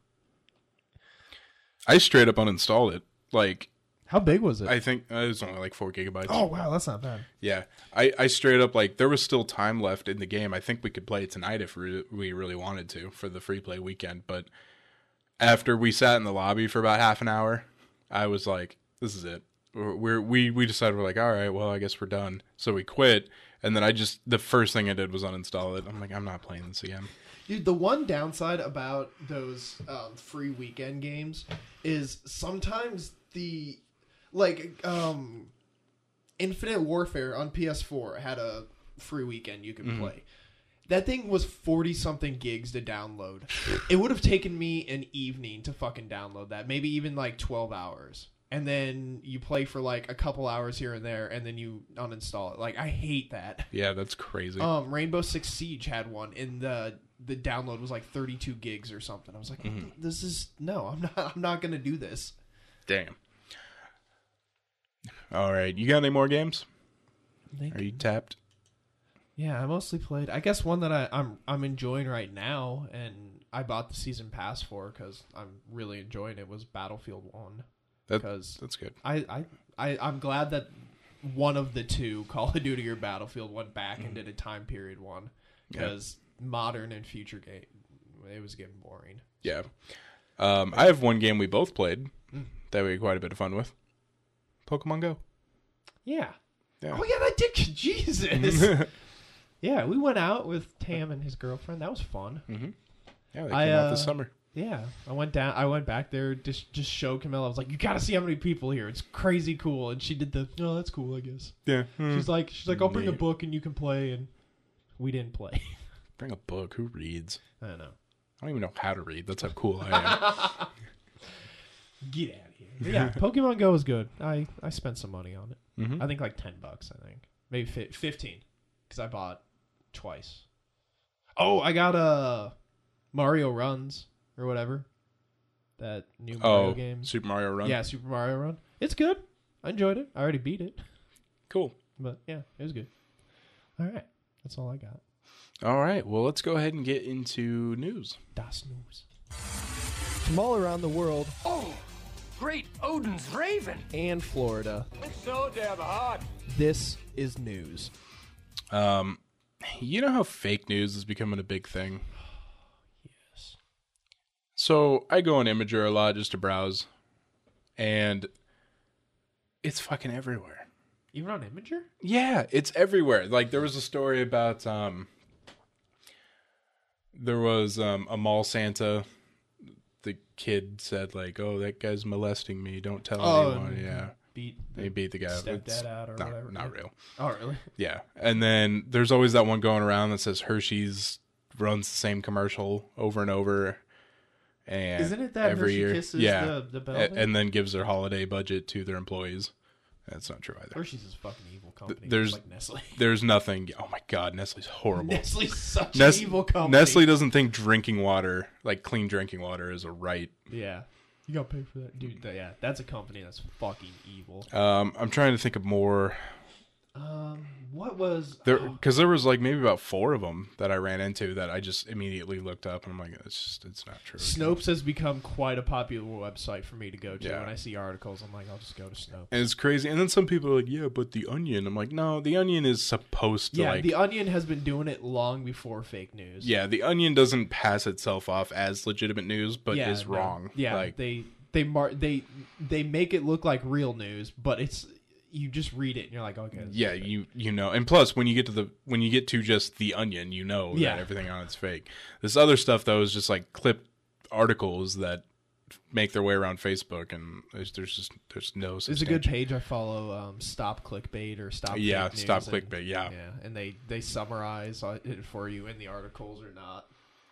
I straight up uninstalled it. Like, How big was it? I think uh, it was only like four gigabytes. oh, wow, that's not bad. Yeah. I, I straight up, like, there was still time left in the game. I think we could play it tonight if we, we really wanted to for the free play weekend. But after we sat in the lobby for about half an hour, I was like, this is it. We're, we we decided, we're like, all right, well, I guess we're done. So we quit. And then I just, the first thing I did was uninstall it. I'm like, I'm not playing this again. Dude, the one downside about those um, free weekend games is sometimes the, like, um, Infinite Warfare on P S four had a free weekend you could Mm-hmm. play. That thing was forty-something gigs to download. It would have taken me an evening to fucking download that, maybe even like twelve hours. And then you play for like a couple hours here and there, and then you uninstall it. Like, I hate that. Yeah, that's crazy. Um, Rainbow Six Siege had one, and the the download was like thirty-two gigs or something. I was like, Mm-hmm. this is no, I'm not, I'm not gonna do this. Damn. All right. You got any more games? Thank Are you tapped? Yeah, I mostly played. I guess one that I, I'm I'm enjoying right now, and I bought the season pass for because I'm really enjoying it. Was Battlefield One. That, Because that's good. I, I I I'm glad that one of the two, Call of Duty or Battlefield, went back and did a time period one, because modern and future game, it was getting boring. Yeah. Um, I have one game we both played that we had quite a bit of fun with. Pokemon Go. Yeah. Yeah. Oh yeah, that did. Jesus. Yeah, we went out with Tam and his girlfriend. That was fun. Mm-hmm. Yeah, they came I, out this uh, summer. Yeah, I went down. I went back there just just show Camilla. I was like, "You got to see how many people here. It's crazy cool." And she did the, "Oh, that's cool, I guess." Yeah. She's like, "She's like, I'll bring a Neat. book and you can play." And we didn't play. Bring a book. Who reads? I don't know. I don't even know how to read. That's how cool I am. Get out of here. But yeah, Pokemon Go is good. I, I spent some money on it. Mm-hmm. I think like ten bucks, I think. Maybe fi- fifteen. Because I bought twice. Oh, I got a Mario Runs or whatever. That new Mario Oh, game. Super Mario Run. Yeah, Super Mario Run. It's good. I enjoyed it. I already beat it. Cool. But yeah, it was good. All right. That's all I got. All right. Well, let's go ahead and get into news. Das News. From all around the world Oh, great Odin's Raven. and Florida, It's so damn hot. this is news. Um, you know how fake news is becoming a big thing? Yes. So I go on Imager a lot just to browse, and it's fucking everywhere. Even on Imager? Yeah, it's everywhere. Like there was a story about um, there was um a mall Santa. The kid said like, "Oh, that guy's molesting me. Don't tell Oh, anyone." Yeah, Beat they beat the guy. stepdad It's out or not, whatever. not Yeah. real. Oh, really? Yeah, and then there's always that one going around that says Hershey's runs the same commercial over and over. And Isn't it that every Hershey year, Kisses yeah, the, the a- Belgian? and then gives their holiday budget to their employees. That's not true either. Hershey's is a fucking evil company. there's- It's like Nestle. There's nothing. Oh my god, Nestle's horrible. Nestle's such Nes- an evil company. Nestle doesn't think drinking water, like clean drinking water, is a right. Yeah. You gotta pay for that. Dude, th- yeah, that's a company that's fucking evil. Um, I'm trying to think of more Um, what was... there oh, because there was like maybe about four of them that I ran into that I just immediately looked up and I'm like, it's just it's not true. Snopes has become quite a popular website for me to go to. Yeah. When I see articles, I'm like, I'll just go to Snopes. And it's crazy. And then some people are like, yeah, but the Onion. I'm like, no, the Onion is supposed to Yeah, like The Onion has been doing it long before fake news. yeah, the Onion doesn't pass itself off as legitimate news, but Yeah, is no. wrong. Yeah, like they they mar- they they make it look like real news, but it's you just read it and you're like, okay. this is yeah, fake. you you know, and plus when you get to the when you get to just the Onion, you know Yeah. that everything on it's fake. This other stuff though is just like clip articles that make their way around Facebook, and there's, there's just there's no. There's a good substantial- page I follow, um, Stop Clickbait or Stop. Yeah, Fake News, Stop and- Clickbait, yeah. yeah, and they they summarize it for you in the articles or not.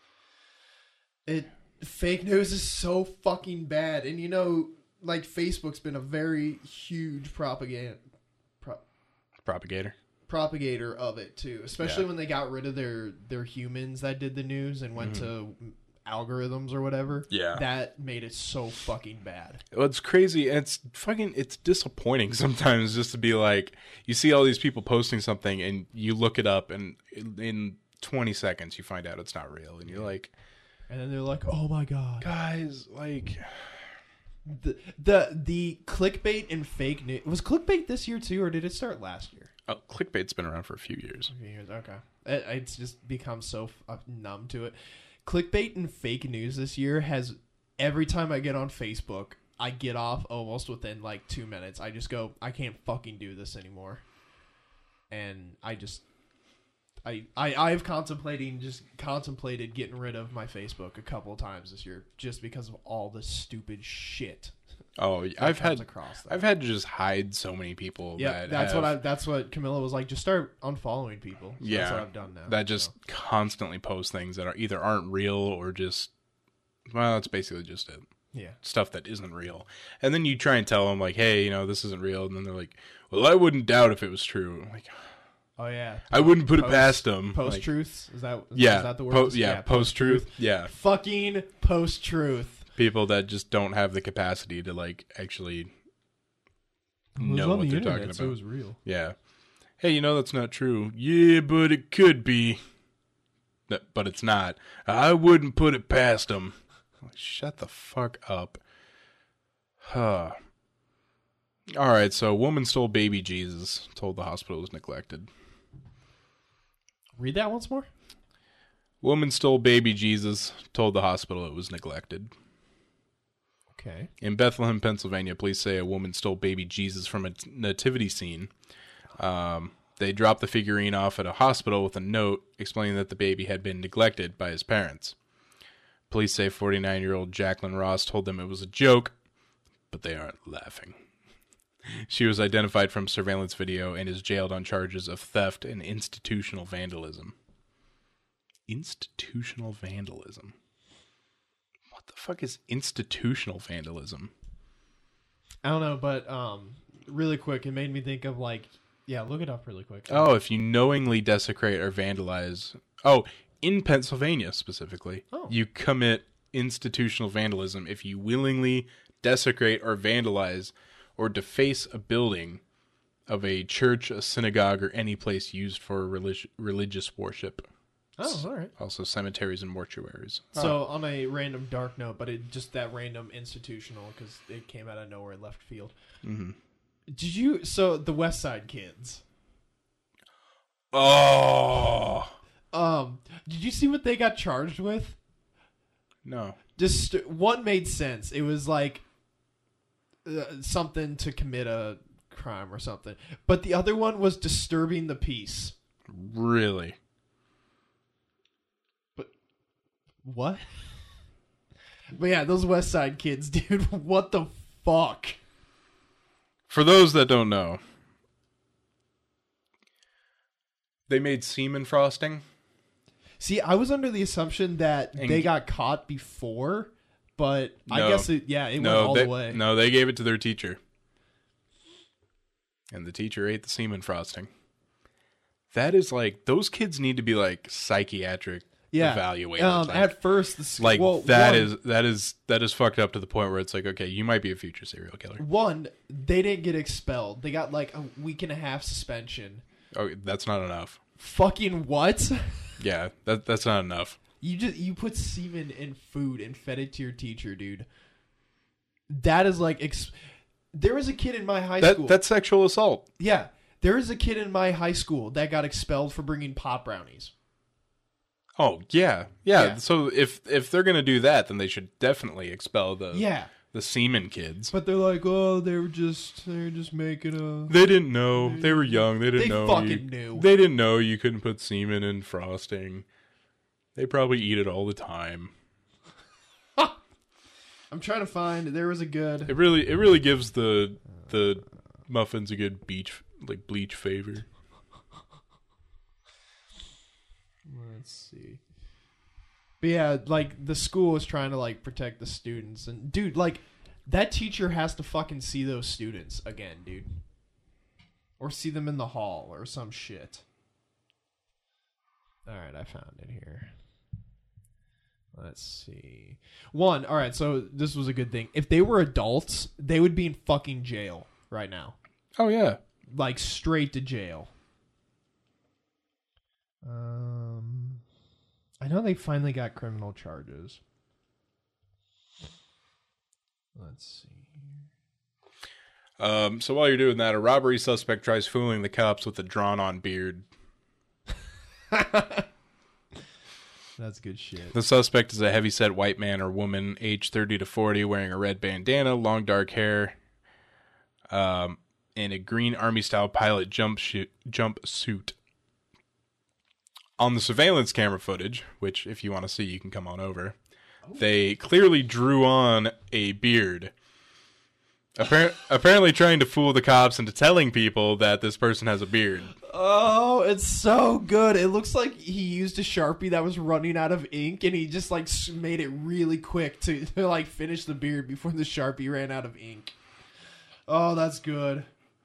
It fake news is so fucking bad, and you know, like Facebook's been a very huge propaganda pro- propagator. propagator of it too, especially Yeah. when they got rid of their their humans that did the news and went to algorithms or whatever. Mm-hmm. Yeah. That made it so fucking bad. Well, it's crazy, and it's fucking it's disappointing sometimes just to be like, you see all these people posting something, and you look it up, and in, in twenty seconds you find out it's not real, and you're like, And then they're like, "Oh my god." guys, like, The the the clickbait and fake news was clickbait this year too, or did it start last year? oh, clickbait's been around for a few years. Years, okay. It, it's just become so f- uh, numb to it. Clickbait and fake news this year has every time I get on Facebook, I get off almost within like two minutes. I just go, I can't fucking do this anymore, and I just. I, I, I've contemplating just contemplated getting rid of my Facebook a couple of times this year just because of all the stupid shit. Oh, that I've comes had across that. I've had to just hide so many people. Yeah, that that's have, what I. That's what Camilla was like. Just start unfollowing people. So Yeah, that's what I've done now. that just so. constantly post things that are either aren't real or just, well, that's basically just it. Yeah, Stuff that isn't real, and then you try and tell them like, hey, you know, this isn't real, and then they're like, well, I wouldn't doubt if it was true. I'm like, oh yeah. I wouldn't put Post- it past them. Post Like, truths is that? Is, yeah, is that the word? po- yeah, post truth. Yeah, Fucking post truth. people that just don't have the capacity to like actually know what they're talking about. was real. Yeah. Hey, you know that's not true. Yeah, but it could be. No, but it's not. I wouldn't put it past them. Like, shut the fuck up. Huh. All right, so woman stole baby Jesus, told the hospital was neglected. Read that once more. Woman stole baby Jesus, told the hospital it was neglected. Okay. In Bethlehem, Pennsylvania, police say a woman stole baby Jesus from a nativity scene. Um, they dropped the figurine off at a hospital with a note explaining that the baby had been neglected by his parents. Police say forty-nine-year-old Jacqueline Ross told them it was a joke, but they aren't laughing. She was identified from surveillance video and is jailed on charges of theft and institutional vandalism. Institutional vandalism? What the fuck is institutional vandalism? I don't know, but um, really quick, it made me think of like, yeah, look it up really quick. Oh, if you knowingly desecrate or vandalize. Oh, in Pennsylvania specifically, Oh. you commit institutional vandalism if you willingly desecrate or vandalize or deface a building of a church, a synagogue, or any place used for relig- religious worship. Oh, all right. Also cemeteries and mortuaries. So on a random dark note, but it just that random institutional because it came out of nowhere, left field. Mm-hmm. Did you? So the West Side Kids. Oh Um, did you see what they got charged with? no! Just one made sense. It was like uh, something to commit a crime or something, but the other one was disturbing the peace. Really? What? But yeah, those West Side Kids, dude. What the fuck? For those that don't know, they made semen frosting. See, I was under the assumption that And- they got caught before, but I No. guess it. Yeah, it went No, all they, the way. no, they gave it to their teacher, and the teacher ate the semen frosting. That is like those kids need to be like psychiatric yeah. evaluated. Um, like, at first, the sc- like well, that one, is that is that is fucked up to the point where it's like, okay, you might be a future serial killer. one. They didn't get expelled. They got like a week and a half suspension. Oh, that's not enough. Fucking what? Yeah, that that's not enough. You just you put semen in food and fed it to your teacher, dude. That is like ex- there was a kid in my high That school. that's sexual assault. Yeah, there is a kid in my high school that got expelled for bringing pot brownies. Oh yeah, yeah. Yeah. So if if they're gonna do that, then they should definitely expel the Yeah, the semen kids. but they're like, oh, they were just they were just making a. They didn't know. They were young. They didn't They know. fucking you, knew. They didn't know you couldn't put semen in frosting. They probably eat it all the time. I'm trying to find. There was a good. It really, it really gives the the muffins a good beach like bleach flavor. Let's see. But yeah, like the school is trying to like protect the students, and dude, like that teacher has to fucking see those students again, dude, or see them in the hall or some shit. All right, I found it here. Let's see. One, all right, so this was a good thing. If they were adults, they would be in fucking jail right now. Oh yeah. Like straight to jail. Um, I know they finally got criminal charges. Let's see. Um. So while you're doing that, a robbery suspect tries fooling the cops with a drawn-on beard. That's good shit. The suspect is a heavyset white man or woman, aged thirty to forty, wearing a red bandana, long dark hair, um, and a green army-style pilot jump shoot, jump suit. On the surveillance camera footage, which if you want to see, you can come on over, they clearly drew on a beard. Appar- apparently trying to fool the cops into telling people that this person has a beard. Oh, it's so good. It looks like he used a Sharpie that was running out of ink, and he just like s- made it really quick to, to like finish the beard before the Sharpie ran out of ink. Oh, that's good.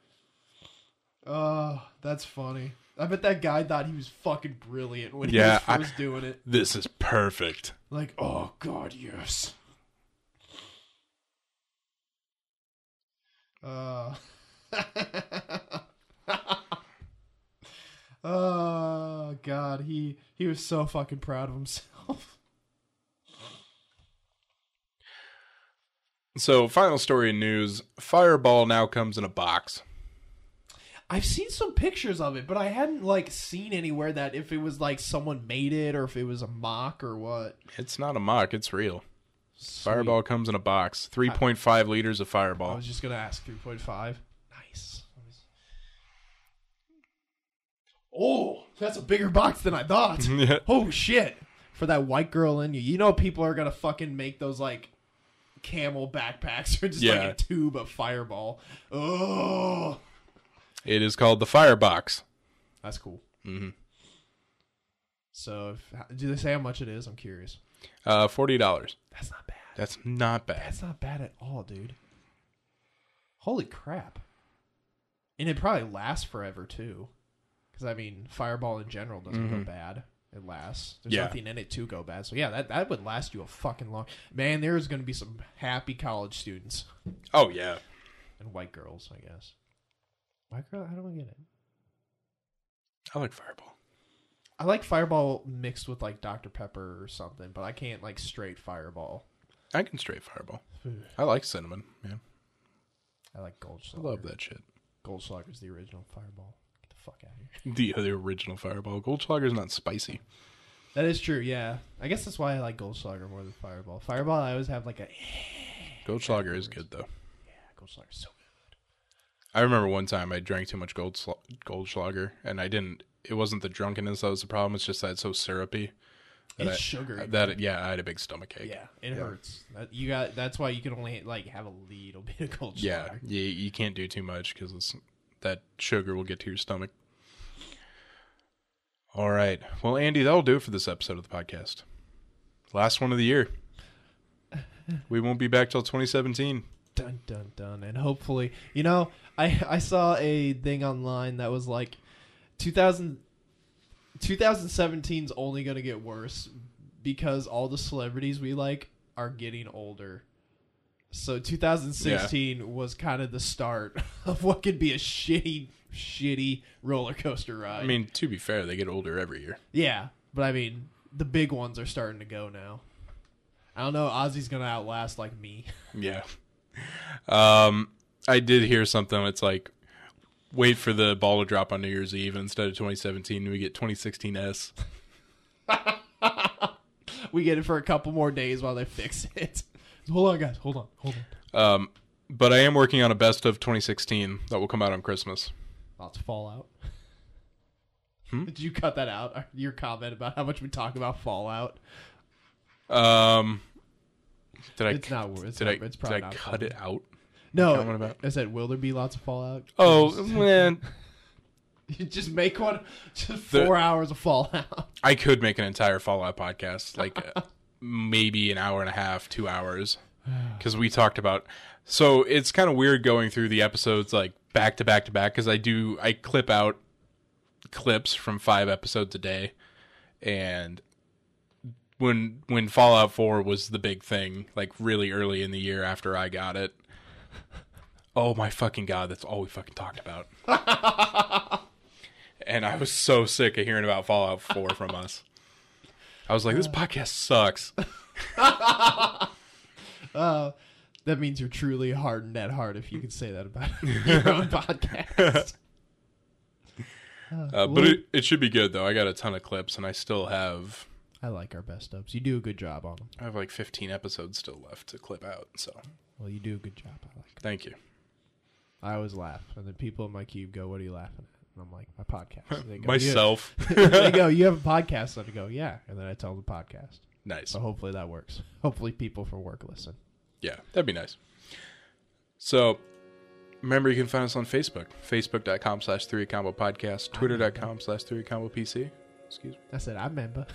Oh, that's funny. I bet that guy thought he was fucking brilliant when Yeah, he I- was first doing it. This is perfect. Like, oh god, yes. Uh. Oh god, he he was so fucking proud of himself. So, final story in news. Fireball now comes in a box. I've seen some pictures of it, but I hadn't like seen anywhere that if it was like someone made it or if it was a mock or what. It's not a mock, it's real. Sweet. Fireball comes in a box. three point five liters of I Fireball. was just gonna ask three point five. Nice. Oh, that's a bigger box than I thought. Yeah. Oh shit! For that white girl in you, you know people are gonna fucking make those like camel backpacks or just Yeah. like a tube of Fireball. Oh, It is called the Firebox. that's cool. Mm-hmm. So, if, do they say how much it is? I'm curious. Uh, forty dollars. That's not bad. That's not bad. That's not bad at all, dude. Holy crap. And it probably lasts forever, too. Because, I mean, Fireball in general doesn't Mm-hmm. go bad. It lasts. There's Yeah. nothing in it to go bad. So, yeah, that, that would last you a fucking long... Man, there's going to be some happy college students. Oh, yeah. And white girls, I guess. White girl? I don't get it. I like Fireball. I like Fireball mixed with, like, Doctor Pepper or something, but I can't, like, straight Fireball. I can straight Fireball. I like cinnamon, man. I like Goldschlager. I love that shit. Goldschlager's the original Fireball. Get the fuck out of here. The, the original Fireball. Goldschlager's not spicy. That is true, yeah. I guess that's why I like Goldschlager more than Fireball. Fireball, I always have, like, a... Goldschlager is good, though. Yeah, Goldschlager's so good. I remember one time I drank too much Gold Goldschlager, and I didn't... It wasn't the drunkenness that was the problem. It's just that it's so syrupy. That It's I, sugary. That yeah, I had a big stomach ache. Yeah, it hurts. That, you got. That's why you can only, like, have a little bit of Goldschlager. Yeah, you, you can't do too much because that sugar will get to your stomach. All right. Well, Andy, that'll do it for this episode of the podcast. Last one of the year. We won't be back till twenty seventeen. Dun, dun, dun. And hopefully, you know, I, I saw a thing online that was like, two thousand, twenty seventeen's only going to get worse because all the celebrities we like are getting older. So two thousand sixteen yeah. was kind of the start of what could be a shitty, shitty roller coaster ride. I mean, to be fair, they get older every year. Yeah, but I mean, the big ones are starting to go now. I don't know. Ozzy's going to outlast, like, me. Yeah. Um, I did hear something. It's like, wait for the ball to drop on New Year's Eve. Instead of twenty seventeen, we get twenty sixteen S. We get it for a couple more days while they fix it. Hold on, guys. Hold on. Hold on. Um, but I am working on a best of twenty sixteen that will come out on Christmas. Lots of Fallout. Hmm? Did you cut that out? Your comment about how much we talk about Fallout? Um, did I? It's not. It's did not, I? it's Did I not cut funny. it out? No. Comment about? I said, will there be lots of Fallout? Oh man, You just make one. Just The- four hours of Fallout. I could make an entire Fallout podcast, like uh, maybe an hour and a half, two hours, because we talked about. So it's kind of weird going through the episodes like back to back to back because I do I clip out clips from five episodes a day, and when when Fallout four was the big thing, like really early in the year after I got it. Oh my fucking god, that's all we fucking talked about. And I was so sick of hearing about Fallout four from us. I was like, this podcast sucks. Uh, that means you're truly hardened at heart if you can say that about your own podcast. Uh, but it, it should be good, though. I got a ton of clips, and I still have... I like our best ups. You do a good job on them. I have like fifteen episodes still left to clip out, so... Well, you do a good job. I like it. Thank you. I always laugh, and then people in my cube go, "What are you laughing at?" And I'm like, "My podcast." They go, Myself. "You have-" They go, "You have a podcast?" And I go, "Yeah," and then I tell them the podcast. Nice. So hopefully that works. Hopefully people from work listen. Yeah, that'd be nice. So, remember you can find us on Facebook. Facebook.com slash 3combo podcast. Twitter.com slash 3combo PC. Excuse me. I said, "I remember."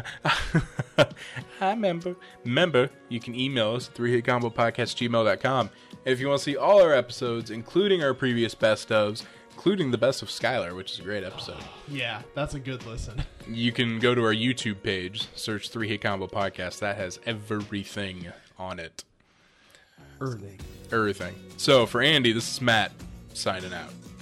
I remember. Remember, you can email us at three hit combo podcast gmail dot com. And if you want to see all our episodes, including our previous best ofs, including the best of Skylar, which is a great episode, Yeah, that's a good listen. you can go to our YouTube page, search three hit combo podcast. That has everything on it. Everything. Everything. So for Andy, this is Matt signing out.